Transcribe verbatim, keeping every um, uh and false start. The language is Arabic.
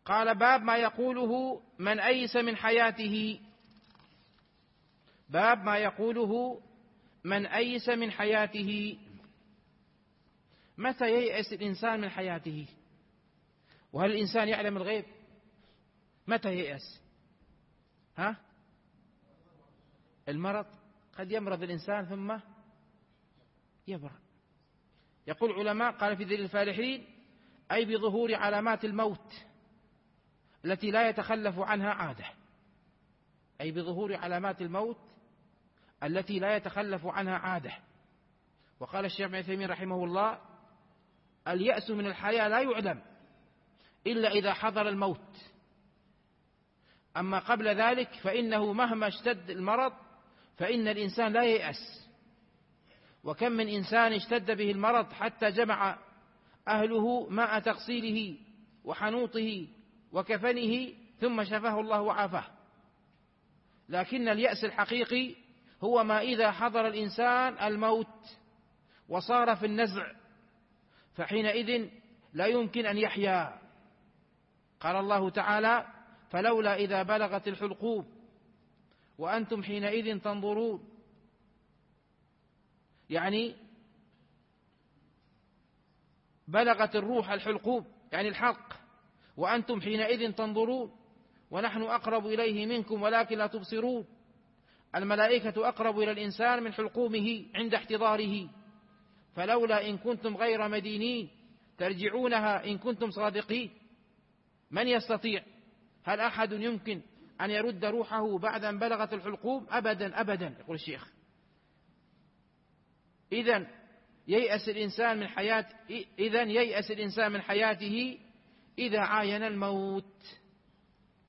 قال: باب ما يقوله من أيس من حياته. باب ما يقوله من أيس من حياته. متى ييأس الإنسان من حياته؟ وهل الإنسان يعلم الغيب؟ متى ييأس؟ ها؟ المرض. قد يمرض الإنسان ثم يبرأ. يقول العلماء: قال في ذيل الفالحين: أي بظهور علامات الموت التي لا يتخلف عنها عادة. أي بظهور علامات الموت التي لا يتخلف عنها عادة. وقال الشيخ ابن عثيمين رحمه الله: اليأس من الحياة لا يعلم إلا إذا حضر الموت، أما قبل ذلك فإنه مهما اشتد المرض فإن الإنسان لا ييأس. وكم من إنسان اشتد به المرض حتى جمع أهله ماء تغسيله وحنوطه وكفنه ثم شفاه الله وعافاه. لكن اليأس الحقيقي هو ما إذا حضر الإنسان الموت وصار في النزع، فحينئذ لا يمكن أن يحيا. قال الله تعالى: فلولا إذا بلغت الحلقوم وأنتم حينئذ تنظرون. يعني بلغت الروح الحلقوم يعني الحلق، وأنتم حينئذ تنظرون، ونحن أقرب إليه منكم ولكن لا تبصرون. الملائكة أقرب إلى الإنسان من حلقومه عند احتضاره. فلولا إن كنتم غير مدينين ترجعونها إن كنتم صادقين. من يستطيع؟ هل أحد يمكن أن يرد روحه بعد أن بلغت الحلقوم؟ أبدا أبدا، يقول الشيخ. إذن ييأس الإنسان من حياة إذن ييأس الإنسان من حياته إذا عاين الموت.